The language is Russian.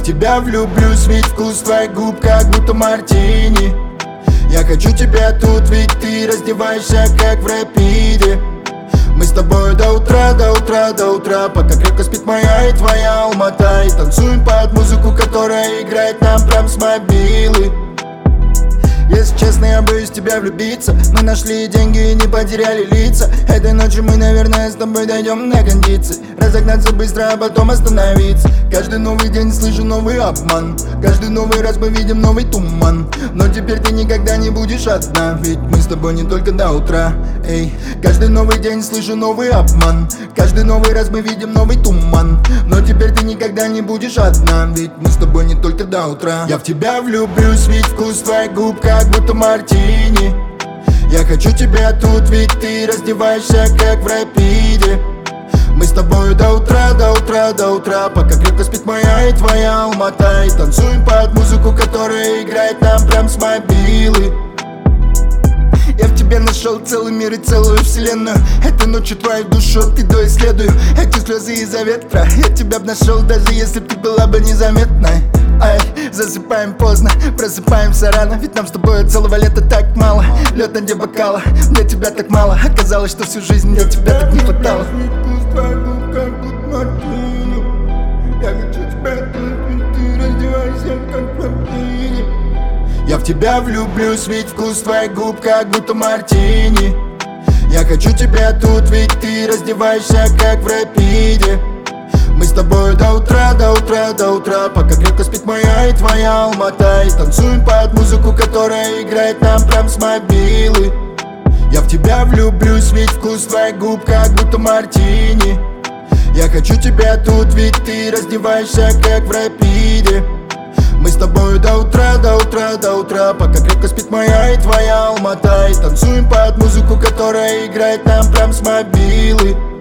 тебя влюблюсь, ведь вкус твоих губ как будто мартини. Я хочу тебя тут, ведь ты раздеваешься как в рэпиде. Мы с тобой до утра, до утра, до утра, пока крепко спит моя и твоя Алмата. И танцуем под музыку, которая играет нам прям с мобилы. Если честно, я боюсь тебя влюбиться. Мы нашли деньги и не потеряли лица. Этой ночью мы, наверное, с тобой дойдем на кондиции. Разогнаться быстро, а потом остановиться. Каждый новый день слышу новый обман. Каждый новый раз мы видим новый туман. Но теперь ты никогда не будешь одна, ведь мы с тобой не только до утра. Эй, каждый новый день слышу новый обман. Каждый новый раз мы видим новый туман. Но теперь ты никогда не будешь одна, ведь мы с тобой не только до утра. Я в тебя влюблюсь, ведь вкус твоих губ как будто мартини. Я хочу тебя тут, ведь ты раздеваешься как в рэпиде. Мы с тобой до утра, до утра, до утра, пока крепко спит моя и твоя Алмата. И танцуем под музыку, которая играет нам прям с мобилы. Я в тебе нашел целый мир и целую вселенную. Этой ночью твою душу ты доисследую. Эти слезы из-за ветра я тебя б нашел, даже если б ты была бы незаметной. Ай, засыпаем поздно, просыпаемся рано, ведь нам с тобой целого лета так мало. Лед на дне бокала, мне тебя так мало. Оказалось, что всю жизнь мне тебя так не хватало. Я в тебя влюблюсь, ведь вкус твоих губ как будто мартини. Я хочу тебя тут, ведь ты раздеваешься как в рэпиде. Мы с тобой до утра, до утра, до утра, пока крепко спит моя и твоя Алмата. И танцуем под музыку, которая играет нам прям с мобилы. Я в тебя влюблюсь, ведь вкус твоих губ как будто мартини. Я хочу тебя тут, ведь ты раздеваешься как в рэпиде. Мы с тобой до утра, до утра, до утра, пока крепко спит моя и твоя Алмата. И танцуем под музыку, которая играет нам прям с мобилы.